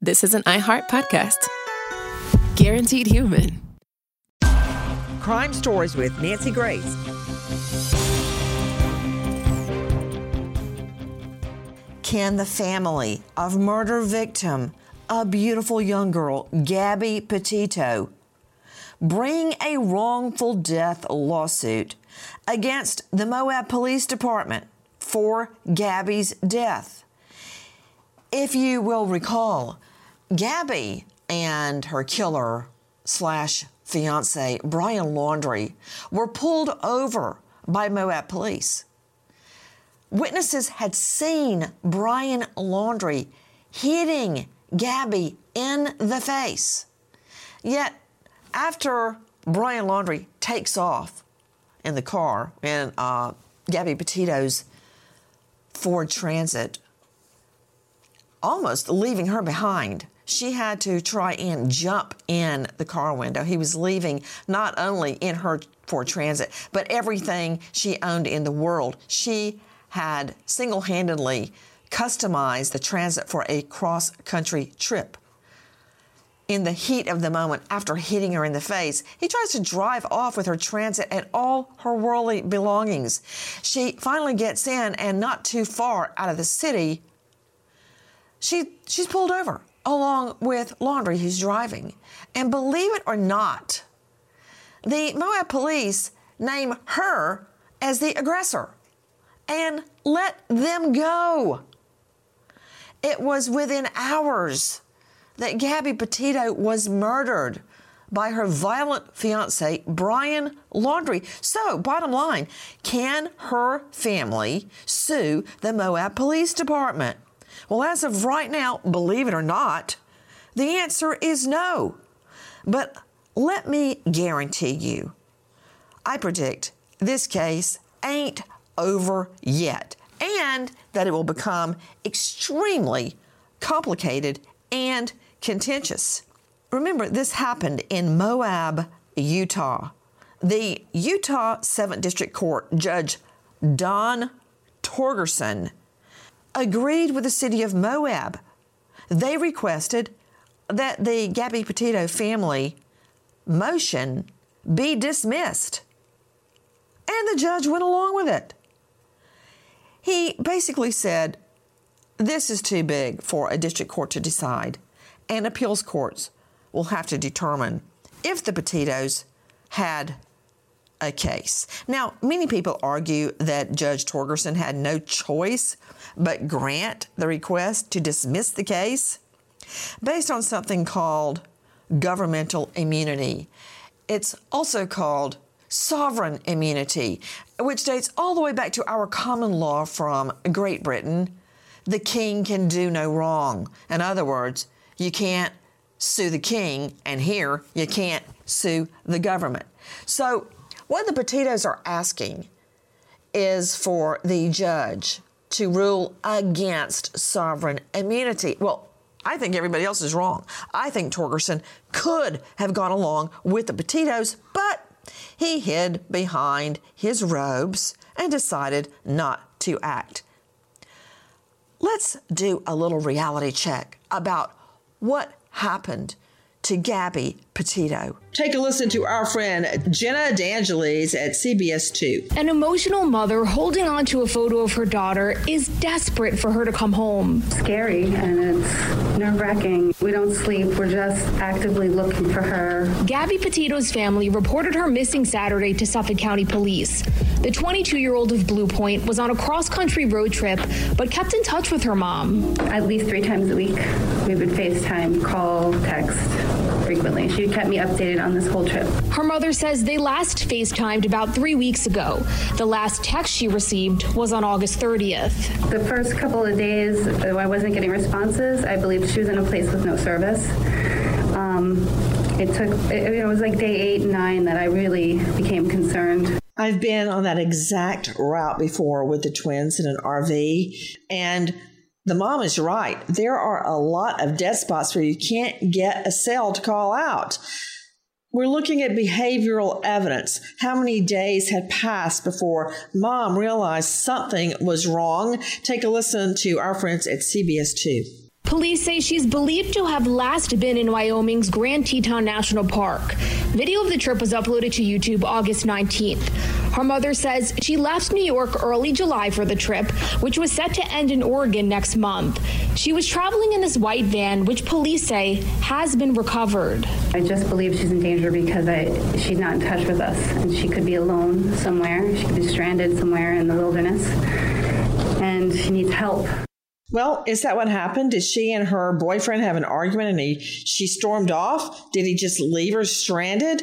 this is an iHeart podcast. Guaranteed human. Crime Stories with Nancy Grace. Can the family of murder victim, a beautiful young girl, Gabby Petito, bring a wrongful death lawsuit against the Moab Police Department for Gabby's death? If you will recall, Gabby and her killer / fiance, Brian Laundrie, were pulled over by Moab police. Witnesses had seen Brian Laundrie hitting Gabby in the face. Yet, after Brian Laundrie takes off in the car in Gabby Petito's Ford Transit, almost leaving her behind, she had to try and jump in the car window. He was leaving not only in her Ford Transit, but everything she owned in the world. She had single-handedly customized the Transit for a cross-country trip. In the heat of the moment, after hitting her in the face, he tries to drive off with her Transit and all her worldly belongings. She finally gets in, and not too far out of the city, she's pulled over, along with Laundrie, who's driving. And believe it or not, the Moab police name her as the aggressor and let them go. It was within hours that Gabby Petito was murdered by her violent fiancé, Brian Laundrie. So, bottom line, can her family sue the Moab Police Department? Well, as of right now, believe it or not, the answer is no. But let me guarantee you, I predict this case ain't over yet, and that it will become extremely complicated and contentious. Remember, this happened in Moab, Utah. The Utah 7th District Court Judge Don Torgerson agreed with the city of Moab. They requested that the Gabby Petito family motion be dismissed. And the judge went along with it. He basically said, this is too big for a district court to decide, and appeals courts will have to determine if the Petitos had a case. Now, many people argue that Judge Torgerson had no choice but grant the request to dismiss the case based on something called governmental immunity. It's also called sovereign immunity, which dates all the way back to our common law from Great Britain. The king can do no wrong. In other words, you can't sue the king, and here you can't sue the government. So what the Petitos are asking is for the judge to rule against sovereign immunity. Well, I think everybody else is wrong. I think Torgerson could have gone along with the Petitos, but he hid behind his robes and decided not to act. Let's do a little reality check about what happened to Gabby Petito. Take a listen to our friend Jenna DeAngelis at CBS 2. An emotional mother holding on to a photo of her daughter is desperate for her to come home. Scary, and it's nerve-wracking. We don't sleep. We're just actively looking for her. Gabby Petito's family reported her missing Saturday to Suffolk County Police. The 22-year-old of Blue Point was on a cross-country road trip, but kept in touch with her mom. At least 3 times a week, we would FaceTime, call, text frequently. She kept me updated on this whole trip. Her mother says they last FaceTimed about 3 weeks ago. The last text she received was on August 30th. The first couple of days, I wasn't getting responses. I believe she was in a place with no service. It was like day 8 and 9 that I really became concerned. I've been on that exact route before with the twins in an RV, and the mom is right. There are a lot of dead spots where you can't get a cell to call out. We're looking at behavioral evidence. How many days had passed before mom realized something was wrong? Take a listen to our friends at CBS 2. Police say she's believed to have last been in Wyoming's Grand Teton National Park. Video of the trip was uploaded to YouTube August 19th. Her mother says she left New York early July for the trip, which was set to end in Oregon next month. She was traveling in this white van, which police say has been recovered. I just believe she's in danger because she's not in touch with us, and she could be alone somewhere. She could be stranded somewhere in the wilderness, and she needs help. Well, is that what happened? Did she and her boyfriend have an argument and she stormed off? Did he just leave her stranded?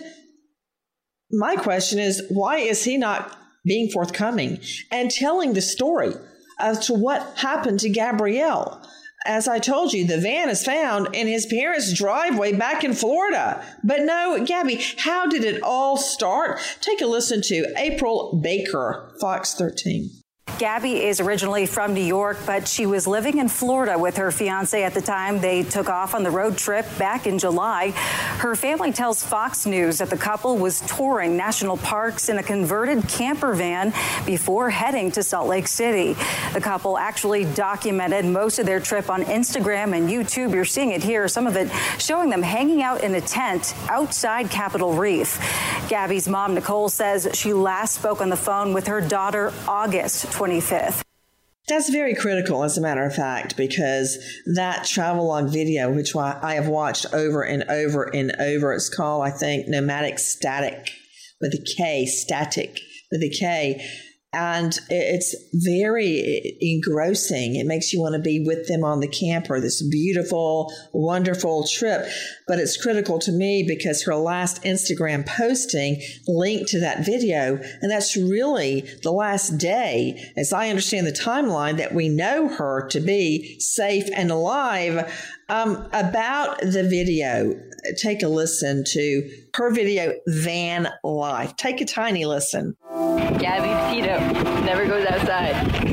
My question is, why is he not being forthcoming and telling the story as to what happened to Gabrielle? As I told you, the van is found in his parents' driveway back in Florida. But no, Gabby, how did it all start? Take a listen to April Baker, Fox 13. Gabby is originally from New York, but she was living in Florida with her fiance at the time they took off on the road trip back in July. Her family tells Fox News that the couple was touring national parks in a converted camper van before heading to Salt Lake City. The couple actually documented most of their trip on Instagram and YouTube. You're seeing it here, some of it showing them hanging out in a tent outside Capitol Reef. Gabby's mom, Nicole, says she last spoke on the phone with her daughter August 25th. That's very critical, as a matter of fact, because that travelogue video, which I have watched over and over and over, it's called, I think, Nomadic Static with a K, Static with a K. And it's very engrossing. It makes you want to be with them on the camper, this beautiful, wonderful trip. But it's critical to me because her last Instagram posting linked to that video. And that's really the last day, as I understand the timeline, that we know her to be safe and alive. About the video, take a listen to her video, Van Life. Take a tiny listen. Gabby Tito never goes outside.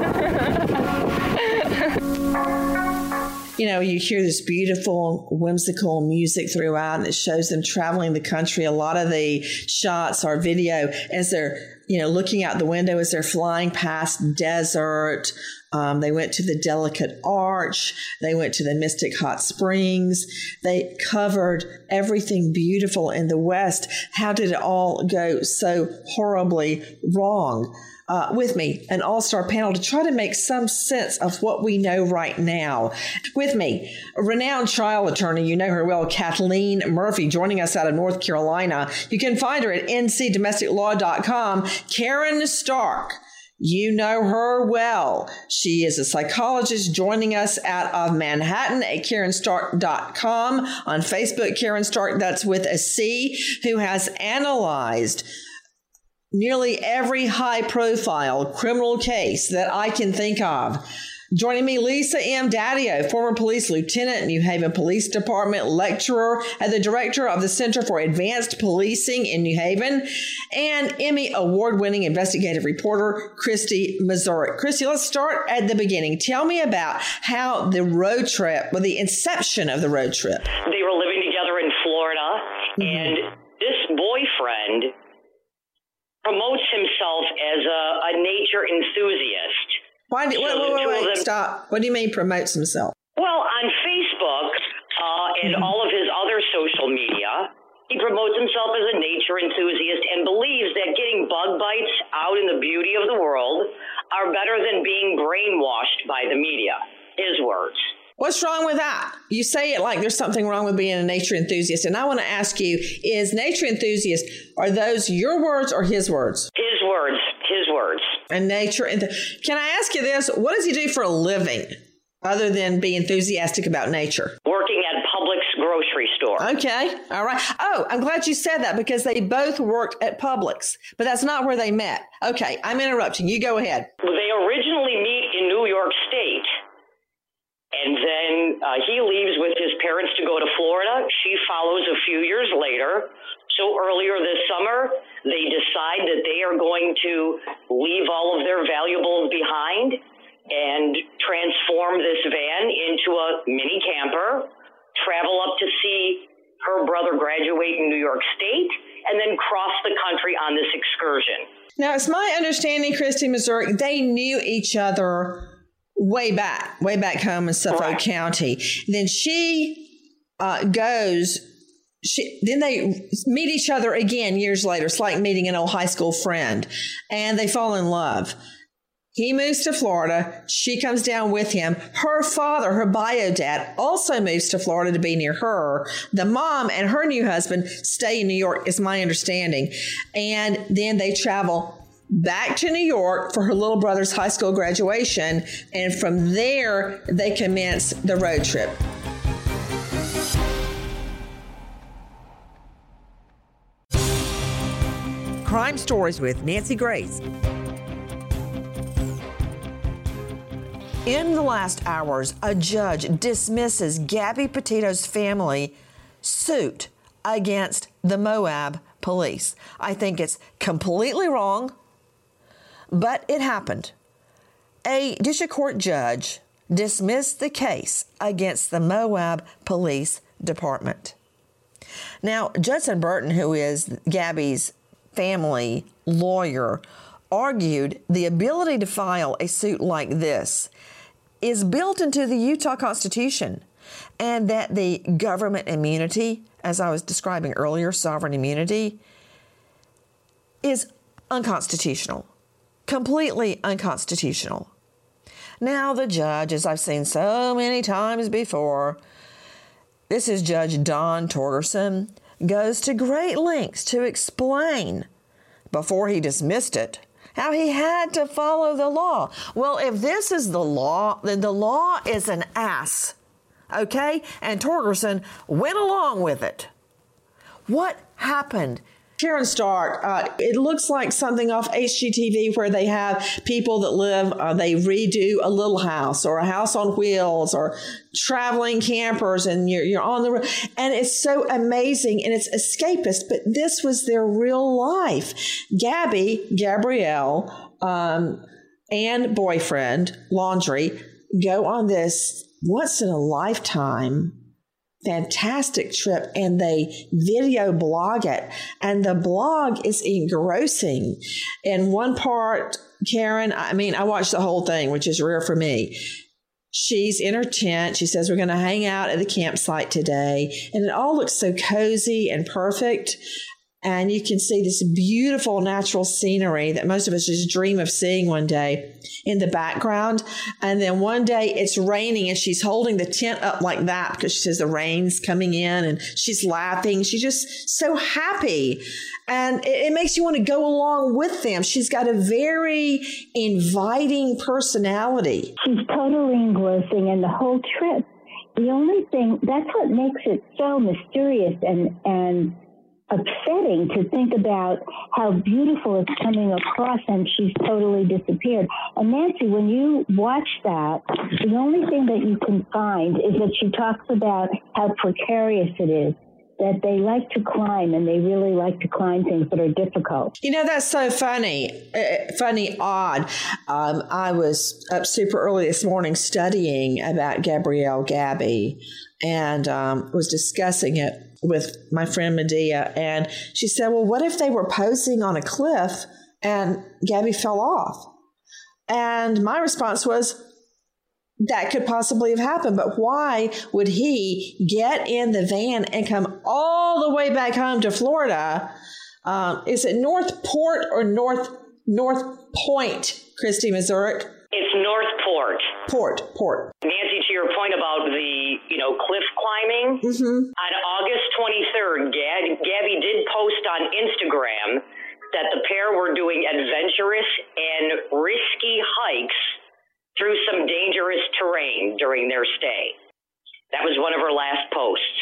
You know, you hear this beautiful, whimsical music throughout, and it shows them traveling the country. A lot of the shots are video as they're, looking out the window as they're flying past desert. They went to the Delicate Arch. They went to the Mystic Hot Springs. They covered everything beautiful in the West. How did it all go so horribly wrong? With me, an all-star panel to try to make some sense of what we know right now. With me, a renowned trial attorney, you know her well, Kathleen Murphy, joining us out of North Carolina. You can find her at ncdomesticlaw.com. Karen Stark. You know her well. She is a psychologist joining us out of Manhattan at KarenStark.com. On Facebook, Karen Stark, that's with a C, who has analyzed nearly every high-profile criminal case that I can think of. Joining me, Lisa M. Daddio, former police lieutenant, New Haven Police Department, lecturer, and the director of the Center for Advanced Policing in New Haven, and Emmy award-winning investigative reporter, Christy Mazurek. Christy, let's start at the beginning. Tell me about how the road trip, the inception of the road trip. They were living together in Florida, and this boyfriend promotes himself as a nature enthusiast. Wait, stop. What do you mean promotes himself? Well, on Facebook and all of his other social media, he promotes himself as a nature enthusiast and believes that getting bug bites out in the beauty of the world are better than being brainwashed by the media. His words. What's wrong with that? You say it like there's something wrong with being a nature enthusiast. And I want to ask you, is nature enthusiast, are those your words or his words? His words. His words. And nature. Can I ask you this? What does he do for a living other than be enthusiastic about nature? Working at Publix grocery store. Okay. All right. Oh, I'm glad you said that because they both worked at Publix, but that's not where they met. Okay. I'm interrupting. You go ahead. They originally meet in New York State. And then he leaves with his parents to go to Florida. She follows a few years later. So earlier this summer, they decide that they are going to leave all of their valuables behind and transform this van into a mini camper, travel up to see her brother graduate in New York State, and then cross the country on this excursion. Now, it's my understanding, Christy Mazurek, they knew each other way back home in Suffolk County. Then she goes. Then they meet each other again years later. It's like meeting an old high school friend, and they fall in love. He moves to Florida. She comes down with him. Her father, her bio dad, also moves to Florida to be near her. The mom and her new husband stay in New York, is my understanding. And then they travel back to New York for her little brother's high school graduation. And from there, they commence the road trip. Crime Stories with Nancy Grace. In the last hours, a judge dismisses Gabby Petito's family suit against the Moab police. I think it's completely wrong, but it happened. A district court judge dismissed the case against the Moab Police Department. Now, Judson Burton, who is Gabby's family lawyer, argued the ability to file a suit like this is built into the Utah Constitution, and that the government immunity, as I was describing earlier, sovereign immunity, is unconstitutional, completely unconstitutional. Now, the judge, as I've seen so many times before, this is Judge Don Torgerson, goes to great lengths to explain, before he dismissed it, how he had to follow the law. Well, if this is the law, then the law is an ass, okay? And Torgerson went along with it. What happened? Karen Stark, it looks like something off HGTV where they have people that live, they redo a little house or a house on wheels or traveling campers, and you're on the road. And it's so amazing and it's escapist, but this was their real life. Gabrielle, and boyfriend, Laundrie, go on this once in a lifetime fantastic trip, and they video blog it, and the blog is engrossing. In one part, Karen, I watched the whole thing, which is rare for me. She's in her tent. She says, we're going to hang out at the campsite today. And it all looks so cozy and perfect. And you can see this beautiful natural scenery that most of us just dream of seeing one day in the background. And then one day it's raining and she's holding the tent up like that because she says the rain's coming in, and she's laughing. She's just so happy. And it makes you want to go along with them. She's got a very inviting personality. She's totally engrossing, and the whole trip. The only thing, that's what makes it so mysterious and upsetting to think about how beautiful it's coming across, and she's totally disappeared. And Nancy, when you watch that, the only thing that you can find is that she talks about how precarious it is, that they like to climb, and they really like to climb things that are difficult. You know, that's so funny, odd. I was up super early this morning studying about Gabby, and was discussing it with my friend Medea, and she said, well, what if they were posing on a cliff and Gabby fell off? And my response was, that could possibly have happened, but why would he get in the van and come all the way back home to Florida? Is it North Port or North Point, Christy Mazurek? It's Northport. Port. Nancy, to your point about the, cliff climbing, on August 23rd, Gabby did post on Instagram that the pair were doing adventurous and risky hikes through some dangerous terrain during their stay. That was one of her last posts.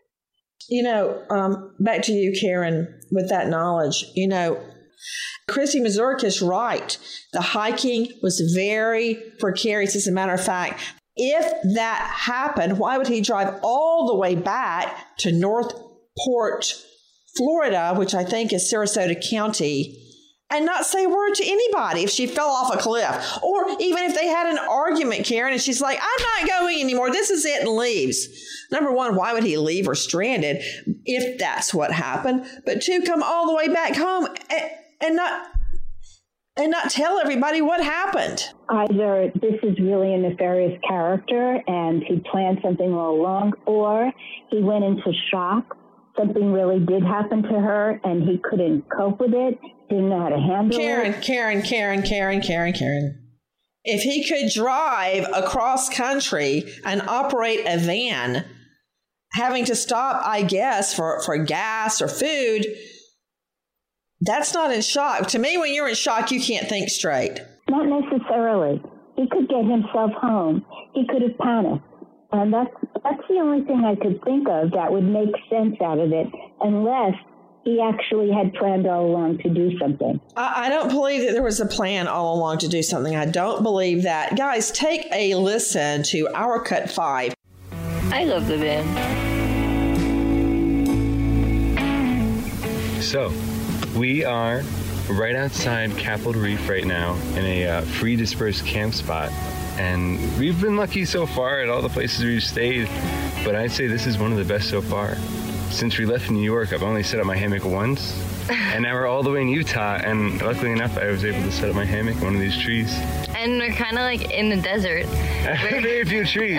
Back to you, Karen, with that knowledge, Christy Mazurek is right. The hiking was very precarious. As a matter of fact, if that happened, why would he drive all the way back to Northport, Florida, which I think is Sarasota County, and not say a word to anybody if she fell off a cliff? Or even if they had an argument, Karen, and she's like, I'm not going anymore, this is it, and leaves. Number one, why would he leave her stranded if that's what happened? But two, come all the way back home and not... and not tell everybody what happened. Either this is really a nefarious character and he planned something all along, or he went into shock. Something really did happen to her and he couldn't cope with it, didn't know how to handle it. Karen. If he could drive across country and operate a van, having to stop, I guess, for gas or food, that's not in shock. To me, when you're in shock, you can't think straight. Not necessarily. He could get himself home. He could have panicked. And that's the only thing I could think of that would make sense out of it, unless he actually had planned all along to do something. I don't believe that there was a plan all along to do something. I don't believe that. Guys, take a listen to our Cut 5. I love the band. So, we are right outside Capitol Reef right now in a free dispersed camp spot. And we've been lucky so far at all the places we've stayed, but I'd say this is one of the best so far. Since we left New York, I've only set up my hammock once, and now we're all the way in Utah, and luckily enough, I was able to set up my hammock in one of these trees. And we're kind of like in the desert. Very few trees.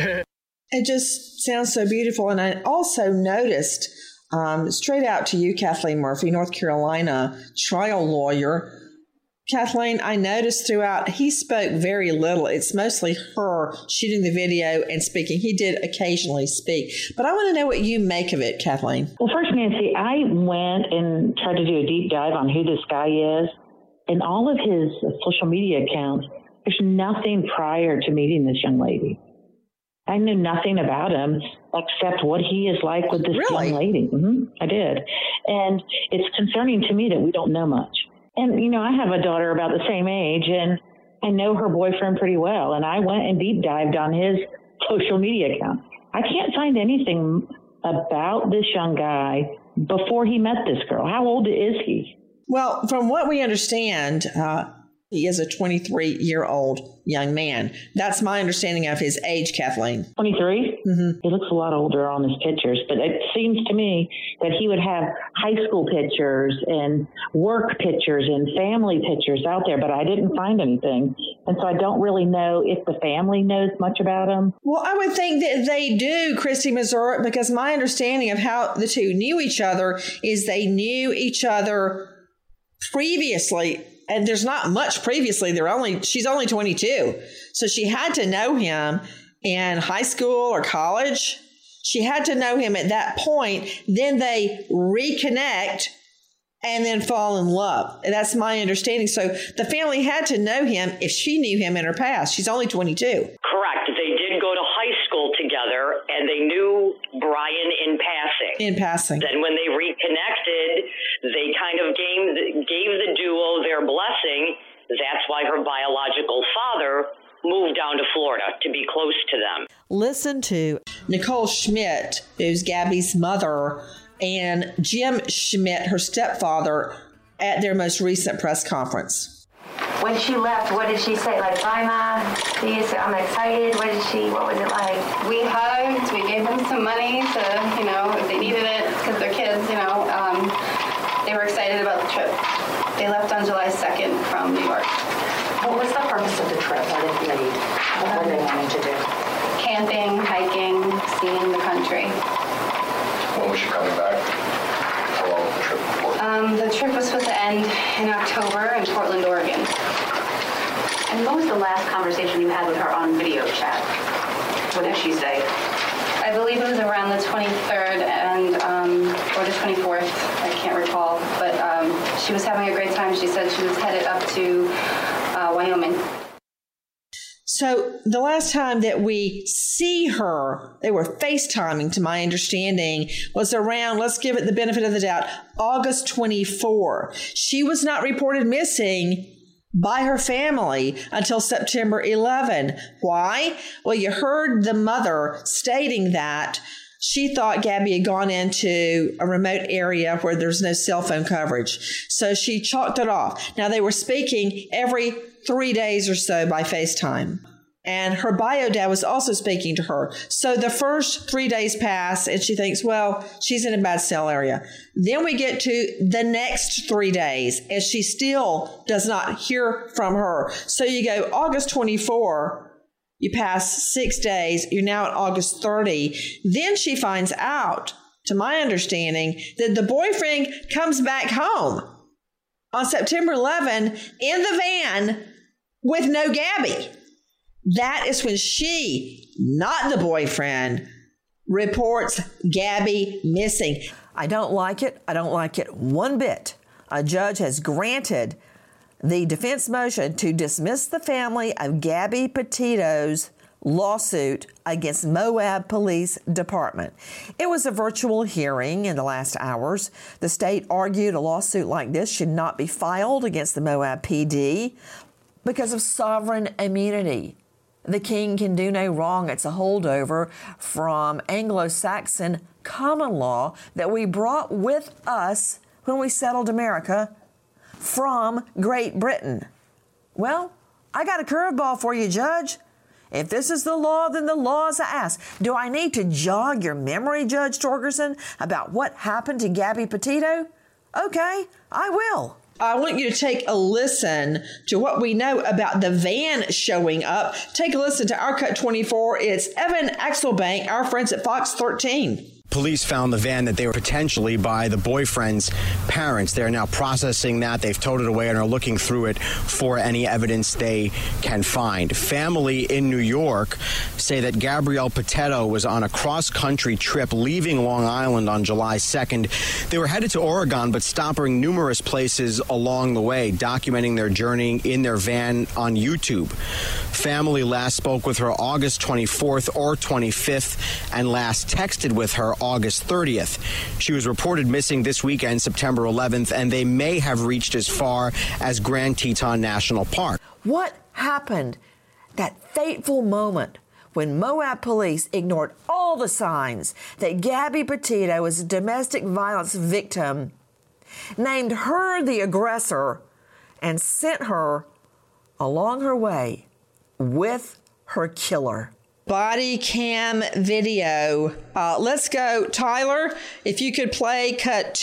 It just sounds so beautiful, and I also noticed, straight out to you, Kathleen Murphy, North Carolina trial lawyer. Kathleen, I noticed throughout, he spoke very little. It's mostly her shooting the video and speaking. He did occasionally speak. But I want to know what you make of it, Kathleen. Well, first, Nancy, I went and tried to do a deep dive on who this guy is. And all of his social media accounts, there's nothing prior to meeting this young lady. I knew nothing about him except what he is like with this young lady. I did. And it's concerning to me that we don't know much. And, you know, I have a daughter about the same age, and I know her boyfriend pretty well. And I went and deep dived on his social media account. I can't find anything about this young guy before he met this girl. How old is he? Well, from what we understand, he is a 23-year-old young man. That's my understanding of his age, Kathleen. 23? Mm-hmm. He looks a lot older on his pictures, but it seems to me that he would have high school pictures and work pictures and family pictures out there, but I didn't find anything. And so I don't really know if the family knows much about him. Well, I would think that they do, Christy Mazur, because my understanding of how the two knew each other is they knew each other previously. And there's not much previously. She's only 22. So she had to know him in high school or college. She had to know him at that point. Then they reconnect and then fall in love. That's my understanding. So the family had to know him if she knew him in her past. She's only 22. Correct. They did go to high school together, and they knew Brian in passing. Then when they reconnected, they kind of gave the duo their blessing. That's why her biological father moved down to Florida to be close to them. Listen to Nicole Schmidt, who's Gabby's mother, and Jim Schmidt, her stepfather, at their most recent press conference. When she left, what did she say? Like, bye, Ma. I'm excited. What was it like? We hugged. We gave them some money to, if they needed it, because they're kids, they were excited about the trip. They left on July 2nd from New York. What was the purpose of the trip? What were they wanting to do? Camping, hiking, seeing the country. When was she coming back? How long was the trip for? The trip was supposed to end in October in Portland, Oregon. And what was the last conversation you had with her on video chat? What did she say? I believe it was around the 23rd or the 24th. I can't recall. But she was having a great time. She said she was headed up to Wyoming. So the last time that we see her, they were FaceTiming, to my understanding, was around, let's give it the benefit of the doubt, August 24. She was not reported missing by her family until September 11. Why? Well, you heard the mother stating that she thought Gabby had gone into a remote area where there's no cell phone coverage. So she chalked it off. Now, they were speaking every 3 days or so by FaceTime. And her bio dad was also speaking to her. So the first 3 days pass and she thinks, well, she's in a bad cell area. Then we get to the next 3 days and she still does not hear from her. So you go August 24, you pass 6 days, you're now at August 30. Then she finds out, to my understanding, that the boyfriend comes back home on September 11 in the van with no Gabby. That is when she, not the boyfriend, reports Gabby missing. I don't like it. I don't like it one bit. A judge has granted the defense motion to dismiss the family of Gabby Petito's lawsuit against Moab Police Department. It was a virtual hearing in the last hours. The state argued a lawsuit like this should not be filed against the Moab PD because of sovereign immunity. The king can do no wrong. It's a holdover from Anglo-Saxon common law that we brought with us when we settled America from Great Britain. Well, I got a curveball for you, Judge. If this is the law, then the law is a ass. Do I need to jog your memory, Judge Torgerson, about what happened to Gabby Petito? Okay, I will. I want you to take a listen to what we know about the van showing up. Take a listen to our Cut 24. It's Evan Axelbank, our friends at Fox 13. Police found the van that they were potentially by the boyfriend's parents. They're now processing that. They've towed it away and are looking through it for any evidence they can find. Family in New York say that Gabrielle Petito was on a cross-country trip leaving Long Island on July 2nd. They were headed to Oregon, but stopping numerous places along the way, documenting their journey in their van on YouTube. Family last spoke with her August 24th or 25th and last texted with her August 30th. She was reported missing this weekend, September 11th, and they may have reached as far as Grand Teton National Park. What happened? That fateful moment when Moab police ignored all the signs that Gabby Petito was a domestic violence victim, named her the aggressor, and sent her along her way with her killer. Body cam video. Let's go. Tyler, if you could play cut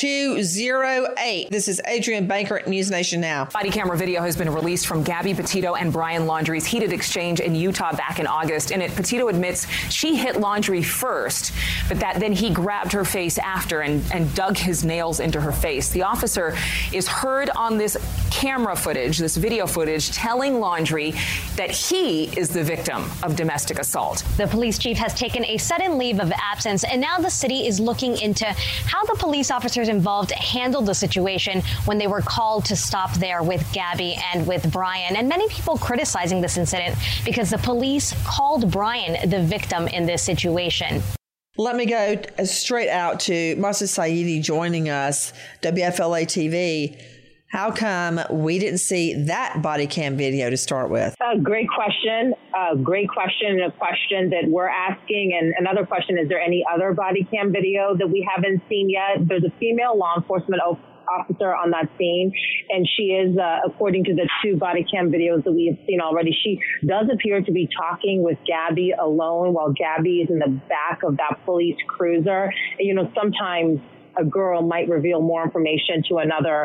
208. This is Adrienne Bankert, News Nation Now. Body camera video has been released from Gabby Petito and Brian Laundrie's heated exchange in Utah back in August. In it, Petito admits she hit Laundrie first, but that then he grabbed her face after and dug his nails into her face. The officer is heard on this camera footage, this video footage, telling Laundrie that he is the victim of domestic assault. The police chief has taken a sudden leave of absence, and now the city is looking into how the police officers involved handled the situation when they were called to stop there with Gabby and with Brian. And many people criticizing this incident because the police called Brian the victim in this situation. Let me go straight out to Marcia Saidi joining us, WFLA TV. How come we didn't see that body cam video to start with? Great question. Great question, and a question that we're asking. And another question, is there any other body cam video that we haven't seen yet? There's a female law enforcement officer on that scene, and she is, according to the two body cam videos that we have seen already, she does appear to be talking with Gabby alone while Gabby is in the back of that police cruiser. And, you know, sometimes a girl might reveal more information to another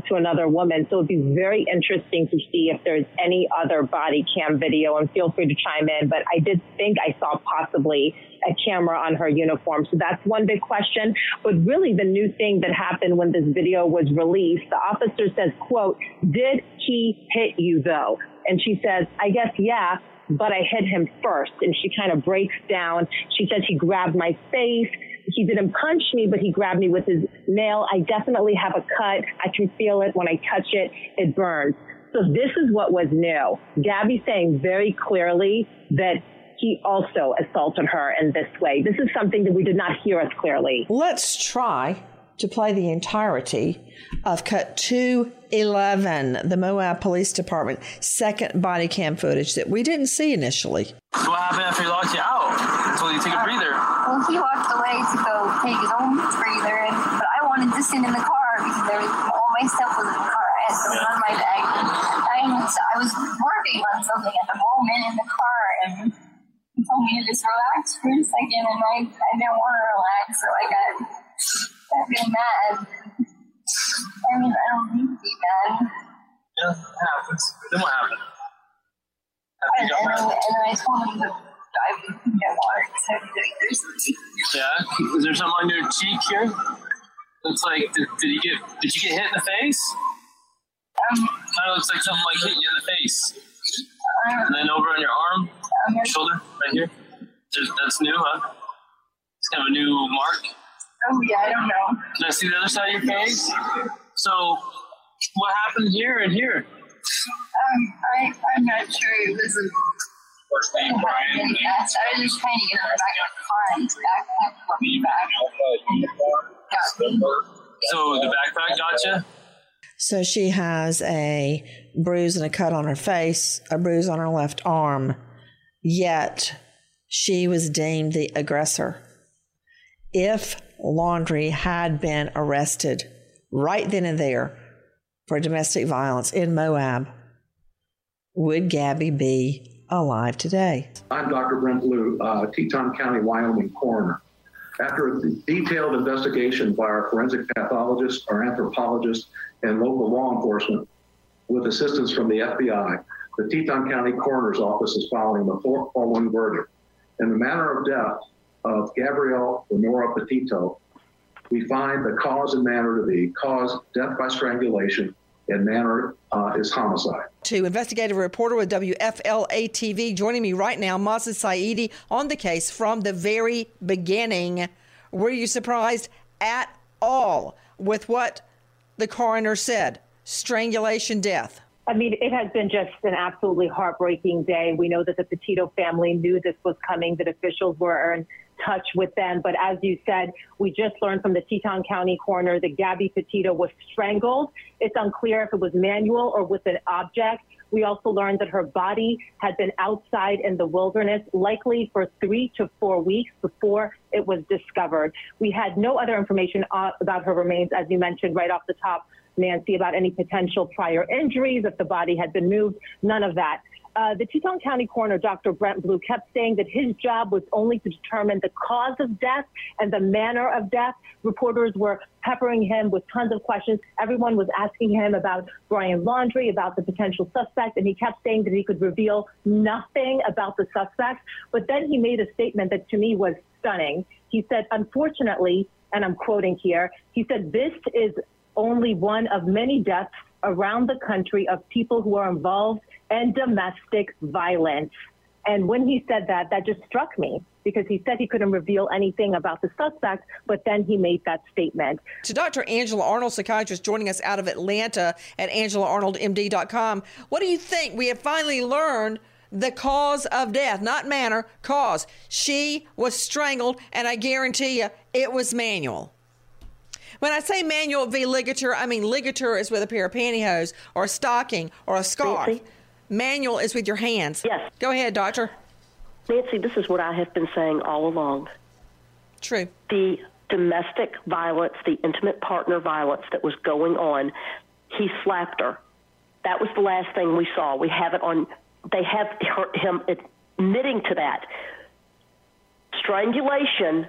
woman. So it'd be very interesting to see if there's any other body cam video, and feel free to chime in. But I did think I saw possibly a camera on her uniform. So that's one big question. But really the new thing that happened when this video was released, the officer says, quote, "Did he hit you though?" And she says, "I guess, yeah, but I hit him first." And she kind of breaks down. She says, "He grabbed my face. He didn't punch me, but he grabbed me with his nail. I definitely have a cut. I can feel it. When I touch it, it burns." So this is what was new. Gabby saying very clearly that he also assaulted her in this way. This is something that we did not hear as clearly. Let's try to play the entirety of cut 211, the Moab Police Department second body cam footage that we didn't see initially. So what happened after he locked you out? So you take a breather? Well, he walked away to go take his own breather, but I wanted to sit in the car because all my stuff was in the car. I something on my bag. I was working on something at the moment in the car, and he told me to just relax for a second, and I didn't want to relax, so I got real mad. I mean, I don't need to be mad. Yeah, it happens. Then what happened? And I told him to dive and get water because I was doing thirsty. Yeah? Is there something on your cheek here? Looks like, did you get hit in the face? Kind of looks like something like hit you in the face. And then over on your arm, shoulder, right here. That's new, huh? It's kind of a new mark. Oh, yeah, I don't know. Can I see the other side of your face? So, what happened here and here? I'm not sure. It was a... First name, Brian. I was just trying to get on the back of the car and his backpack brought me back. So the backpack got you? So she has a bruise and a cut on her face, a bruise on her left arm, yet she was deemed the aggressor. If Laundrie had been arrested right then and there for domestic violence in Moab, would Gabby be alive today? I'm Dr. Brent Blue, Teton County, Wyoming coroner. After a detailed investigation by our forensic pathologist, our anthropologist, and local law enforcement, with assistance from the FBI, the Teton County Coroner's Office is following the following verdict. In the manner of death of Gabrielle Lenora Petito, we find the cause and manner to be death by strangulation, and manner is homicide. To investigative reporter with WFLA TV, joining me right now, Mazid Saidi, on the case from the very beginning. Were you surprised at all with what the coroner said? Strangulation death. I mean, it has been just an absolutely heartbreaking day. We know that the Petito family knew this was coming, that officials were in touch with them. But as you said, we just learned from the Teton County coroner that Gabby Petito was strangled. It's unclear if it was manual or with an object. We also learned that her body had been outside in the wilderness, likely for 3 to 4 weeks before it was discovered. We had no other information about her remains, as you mentioned right off the top, Nancy, about any potential prior injuries, if the body had been moved, none of that. The Teton County coroner, Dr. Brent Blue, kept saying that his job was only to determine the cause of death and the manner of death. Reporters were peppering him with tons of questions. Everyone was asking him about Brian Laundrie, about the potential suspect, and he kept saying that he could reveal nothing about the suspect. But then he made a statement that to me was stunning. He said, unfortunately, and I'm quoting here, he said, this is only one of many deaths around the country of people who are involved in domestic violence. And when he said that, that just struck me, because he said he couldn't reveal anything about the suspect, but then he made that statement. To Dr. Angela Arnold, psychiatrist joining us out of Atlanta at AngelaArnoldMD.com. What do you think? We have finally learned the cause of death, not manner, cause. She was strangled, and I guarantee you it was manual. When I say manual v. ligature, I mean ligature is with a pair of pantyhose or a stocking or a scarf. Nancy? Manual is with your hands. Yes. Go ahead, doctor. Nancy, this is what I have been saying all along. True. The domestic violence, the intimate partner violence that was going on, he slapped her. That was the last thing we saw. We have it on, they have him admitting to that. Strangulation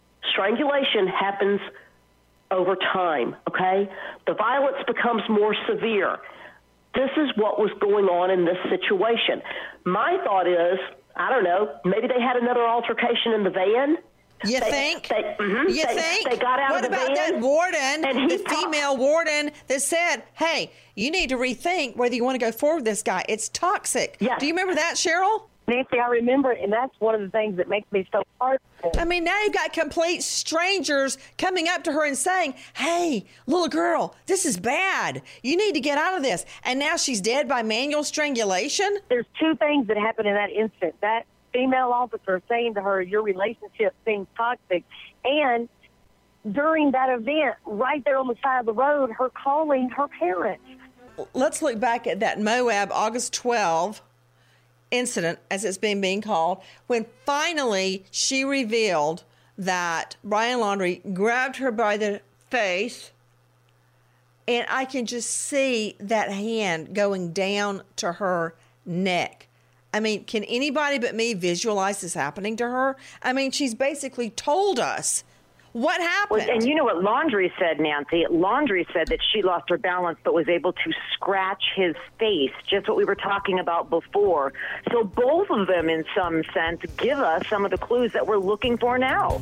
happens over time, okay? The violence becomes more severe. This is what was going on in this situation. My thought is, I don't know, maybe they had another altercation in the van. You think? You think? They got out of the van. What about that warden, and the female warden that said, hey, you need to rethink whether you want to go forward with this guy. It's toxic. Yes. Do you remember that, Cheryl? Nancy, I remember, and that's one of the things that makes me so hard. I mean, now you've got complete strangers coming up to her and saying, hey, little girl, this is bad. You need to get out of this. And now she's dead by manual strangulation? There's two things that happened in that instant. That female officer saying to her, your relationship seems toxic. And during that event, right there on the side of the road, her calling her parents. Let's look back at that Moab August 12 incident, as it's being called, when finally she revealed that Brian Laundrie grabbed her by the face and I can just see that hand going down to her neck. I mean, can anybody but me visualize this happening to her? I mean, she's basically told us what happened. Well, and you know what Laundrie said, Nancy? Laundrie said that she lost her balance but was able to scratch his face, just what we were talking about before. So both of them, in some sense, give us some of the clues that we're looking for now.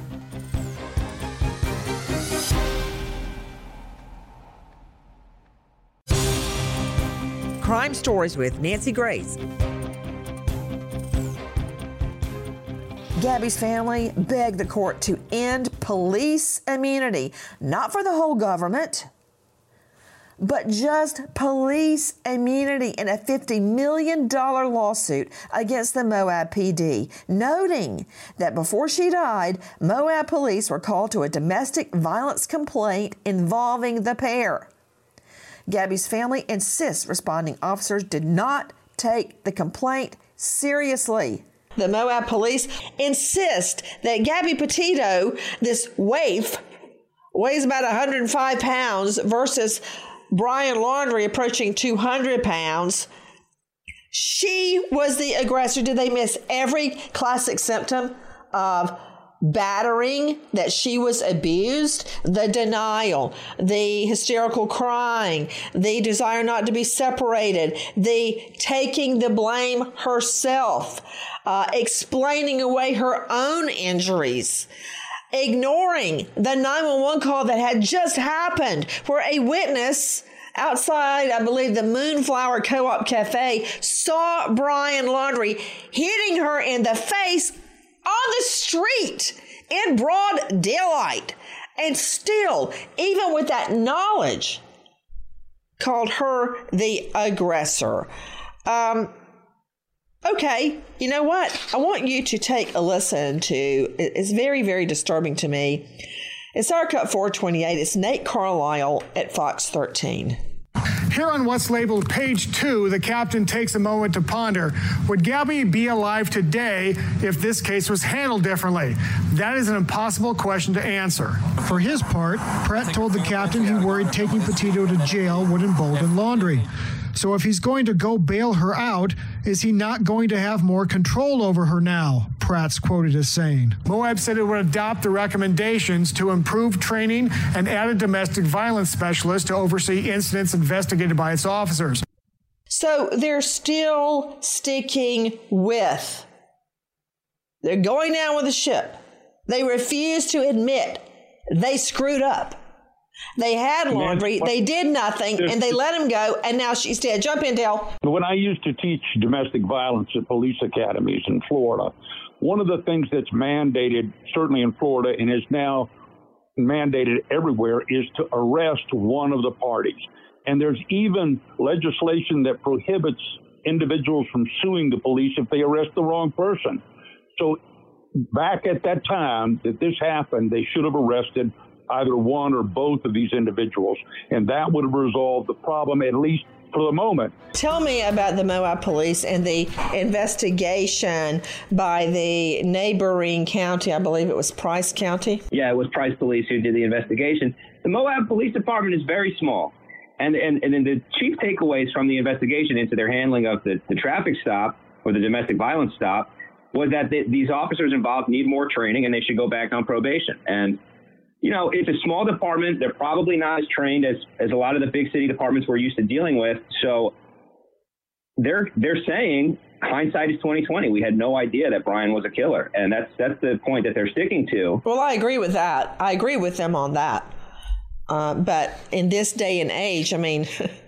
Crime Stories with Nancy Grace. Gabby's family begged the court to end police immunity, not for the whole government, but just police immunity in a $50 million lawsuit against the Moab PD, noting that before she died, Moab police were called to a domestic violence complaint involving the pair. Gabby's family insists responding officers did not take the complaint seriously. The Moab police insist that Gabby Petito, this waif, weighs about 105 pounds versus Brian Laundrie approaching 200 pounds. She was the aggressor. Did they miss every classic symptom of battering, that she was abused? The denial, the hysterical crying, the desire not to be separated, the taking the blame herself, explaining away her own injuries, ignoring the 911 call that had just happened where a witness outside, I believe, the Moonflower Co-op Cafe saw Brian Laundrie hitting her in the face on the street in broad daylight. And still, even with that knowledge, called her the aggressor. Okay, you know what? I want you to take a listen to, it's very, very disturbing to me. It's our Cut 428. It's Nate Carlisle at Fox 13. Here on what's labeled page 2, the captain takes a moment to ponder, would Gabby be alive today if this case was handled differently? That is an impossible question to answer. For his part, Pratt told the captain he worried taking Petito to jail would embolden Laundrie. So if he's going to go bail her out, is he not going to have more control over her now? Pratt's quoted as saying. Moab said it would adopt the recommendations to improve training and add a domestic violence specialist to oversee incidents investigated by its officers. So they're still sticking with. They're going down with the ship. They refuse to admit they screwed up. They had Laundrie, they did nothing, and they let him go, and now she's dead. Jump in, Dale. When I used to teach domestic violence at police academies in Florida, one of the things that's mandated, certainly in Florida, and is now mandated everywhere, is to arrest one of the parties. And there's even legislation that prohibits individuals from suing the police if they arrest the wrong person. So back at that time that this happened, they should have arrested either one or both of these individuals, and that would have resolved the problem, at least for the moment. Tell me about the Moab police and the investigation by the neighboring county. I believe it was Price County. Yeah, it was Price Police who did the investigation. The Moab Police Department is very small. And then the chief takeaways from the investigation into their handling of the traffic stop or the domestic violence stop was that these officers involved need more training and they should go back on probation. And you know, it's a small department. They're probably not as trained as a lot of the big city departments we're used to dealing with. So they're saying hindsight is 20/20. We had no idea that Brian was a killer, and that's the point that they're sticking to. Well, I agree with that. I agree with them on that. But in this day and age, I mean,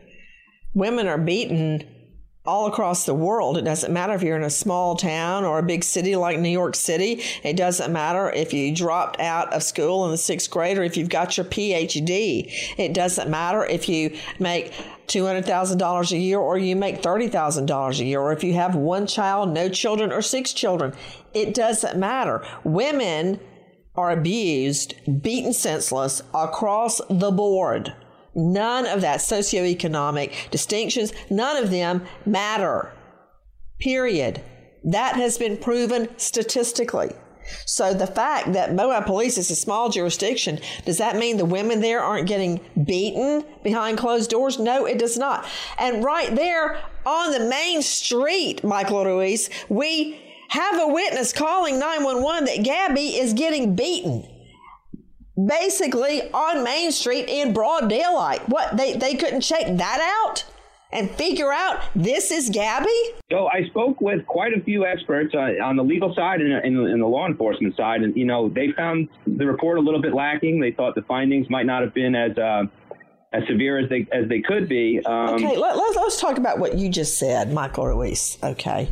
women are beaten all across the world. It doesn't matter if you're in a small town or a big city like New York City. It doesn't matter if you dropped out of school in the 6th grade or if you've got your PhD. It doesn't matter if you make $200,000 a year or you make $30,000 a year, or if you have one child, no children, or 6 children. It doesn't matter. Women are abused, beaten senseless across the board. None of that socioeconomic distinctions, none of them matter. Period. That has been proven statistically. So the fact that Moab Police is a small jurisdiction, does that mean the women there aren't getting beaten behind closed doors? No, it does not. And right there on the main street, Michael Ruiz, we have a witness calling 911 that Gabby is getting beaten. Basically on Main Street in broad daylight. What, they couldn't check that out and figure out this is Gabby? So I spoke with quite a few experts on the legal side and in the law enforcement side, and they found the report a little bit lacking. They thought the findings might not have been as severe as they could be. Okay, let's talk about what you just said, Michael Ruiz. Okay,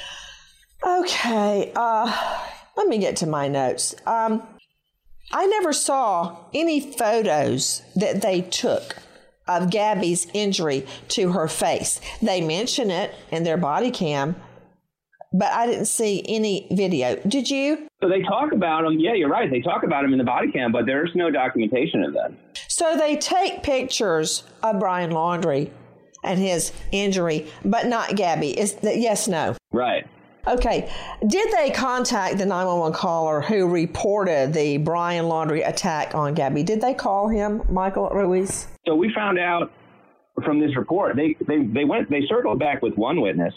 let me get to my notes. I never saw any photos that they took of Gabby's injury to her face. They mention it in their body cam, but I didn't see any video. Did you? So they talk about him. Yeah, you're right. They talk about him in the body cam, but there's no documentation of that. So they take pictures of Brian Laundrie and his injury, but not Gabby. Is that yes, no? Right. Okay. Did they contact the 911 caller who reported the Brian Laundrie attack on Gabby? Did they call him, Michael Ruiz? So we found out from this report, they circled back with one witness,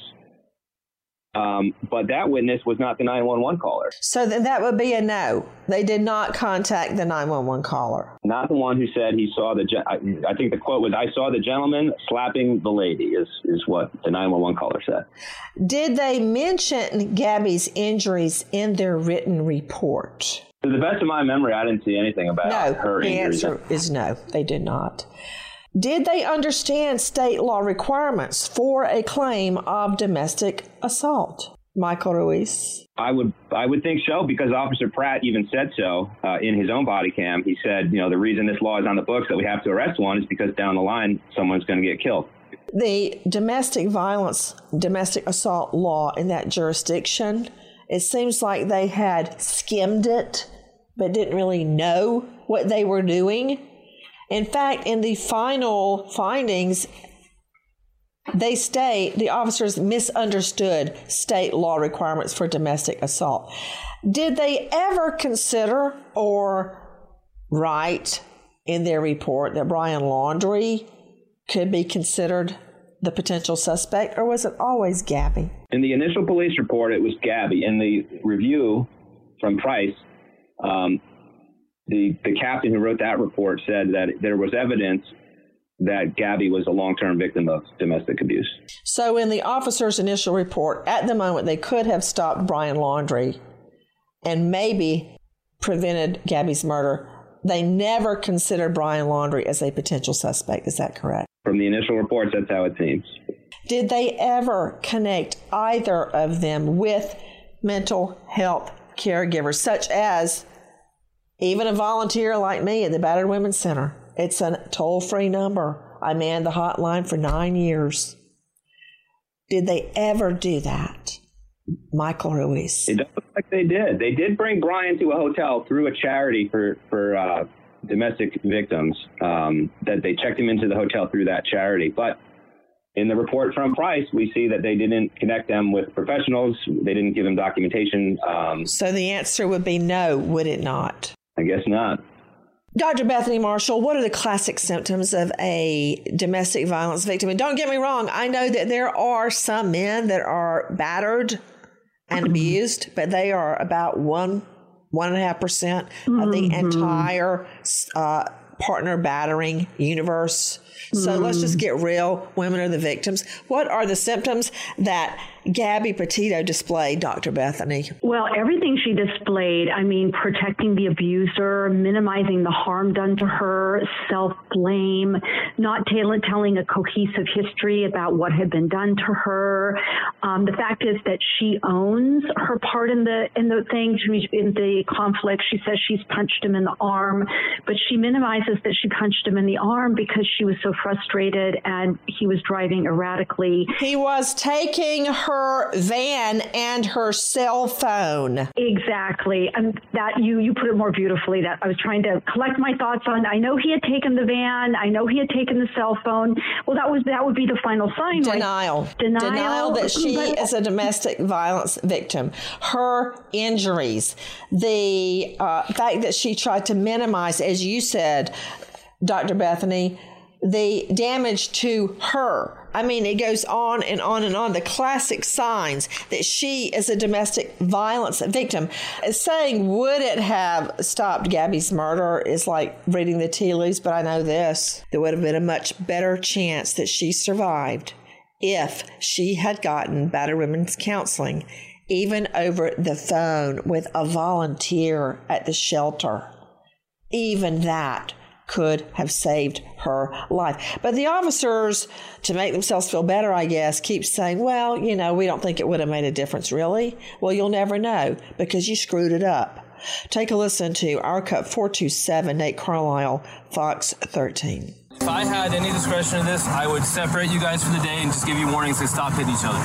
but that witness was not the 911 caller. So then that would be a no. They did not contact the 911 caller. Not the one who said he saw I think the quote was, "I saw the gentleman slapping the lady," is what the 911 caller said. Did they mention Gabby's injuries in their written report? To the best of my memory, I didn't see anything about her injuries. The answer is no, they did not. Did they understand state law requirements for a claim of domestic assault? Michael Ruiz? I would think so, because Officer Pratt even said so in his own body cam. He said, the reason this law is on the books that we have to arrest one is because down the line someone's going to get killed. The domestic assault law in that jurisdiction, it seems like they had skimmed it, but didn't really know what they were doing. In fact, in the final findings, they state the officers misunderstood state law requirements for domestic assault. Did they ever consider or write in their report that Brian Laundrie could be considered the potential suspect, or was it always Gabby? In the initial police report, it was Gabby. In the review from Price, the captain who wrote that report said that there was evidence that Gabby was a long-term victim of domestic abuse. So in the officer's initial report, at the moment, they could have stopped Brian Laundrie and maybe prevented Gabby's murder. They never considered Brian Laundrie as a potential suspect. Is that correct? From the initial reports, that's how it seems. Did they ever connect either of them with mental health caregivers, such as even a volunteer like me at the Battered Women's Center? It's a toll-free number. I manned the hotline for 9 years. Did they ever do that? Michael Ruiz. It does look like they did. They did bring Brian to a hotel through a charity for domestic victims, that they checked him into the hotel through that charity. But in the report from Price, we see that they didn't connect them with professionals. They didn't give them documentation. So the answer would be no, would it not? I guess not. Dr. Bethany Marshall, what are the classic symptoms of a domestic violence victim? And don't get me wrong, I know that there are some men that are battered and abused, but they are about 1.5% of the entire partner battering universe. So let's just get real. Women are the victims. What are the symptoms that Gabby Petito displayed, Dr. Bethany? Well, everything she displayed, protecting the abuser, minimizing the harm done to her, self-blame, not telling a cohesive history about what had been done to her. The fact is that she owns her part in the thing, in the conflict. She says she's punched him in the arm, but she minimizes diagnosis that she punched him in the arm because she was so frustrated and he was driving erratically. He was taking her van and her cell phone. Exactly. That you put it more beautifully. That I was trying to collect my thoughts on. I know he had taken the van. I know he had taken the cell phone. Well, that would be the final sign. Denial. Right? Denial that she is a domestic violence victim. Her injuries, the fact that she tried to minimize, as you said, Dr. Bethany, the damage to her. I mean, it goes on and on and on. The classic signs that she is a domestic violence victim. Saying, would it have stopped Gabby's murder is like reading the tea leaves, but I know this. There would have been a much better chance that she survived if she had gotten battered women's counseling, even over the phone with a volunteer at the shelter. Even that could have saved her life. But the officers, to make themselves feel better, I guess, keep saying, well, we don't think it would have made a difference, really. Well, you'll never know because you screwed it up. Take a listen to our cut 427, Nate Carlisle, Fox 13. If I had any discretion in this, I would separate you guys for the day and just give you warnings to stop hitting each other.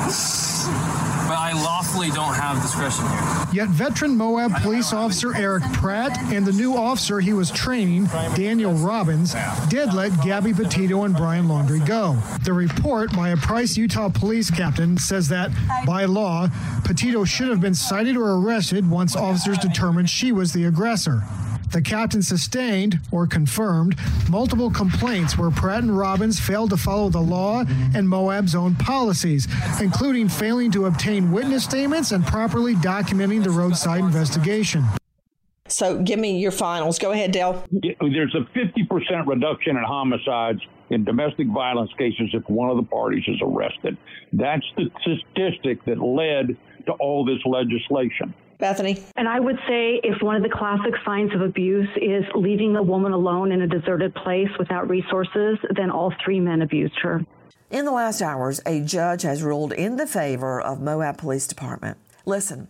But I lawfully don't have discretion here. Yet veteran Moab police officer Eric Pratt and the new officer he was training, Daniel Robbins, did let Gabby Petito and Brian Laundrie go. The report by a Price, Utah police captain says that, by law, Petito should have been cited or arrested once officers determined she was the aggressor. The captain sustained, or confirmed, multiple complaints where Pratt and Robbins failed to follow the law and Moab's own policies, including failing to obtain witness statements and properly documenting the roadside investigation. So give me your finals. Go ahead, Dale. There's a 50% reduction in homicides in domestic violence cases if one of the parties is arrested. That's the statistic that led to all this legislation. Bethany? And I would say if one of the classic signs of abuse is leaving a woman alone in a deserted place without resources, then all three men abused her. In the last hours, a judge has ruled in the favor of Moab Police Department. Listen,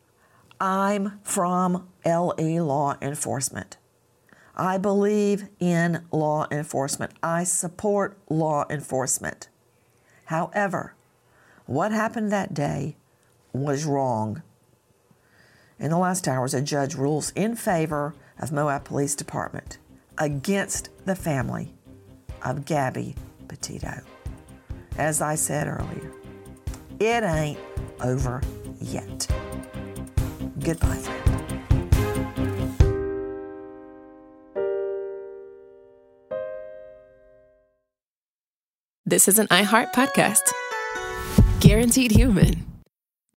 I'm from LE Law Enforcement. I believe in law enforcement. I support law enforcement. However, what happened that day was wrong. In the last hours, a judge rules in favor of Moab Police Department against the family of Gabby Petito. As I said earlier, it ain't over yet. Goodbye, friend. This is an iHeart podcast. Guaranteed Human.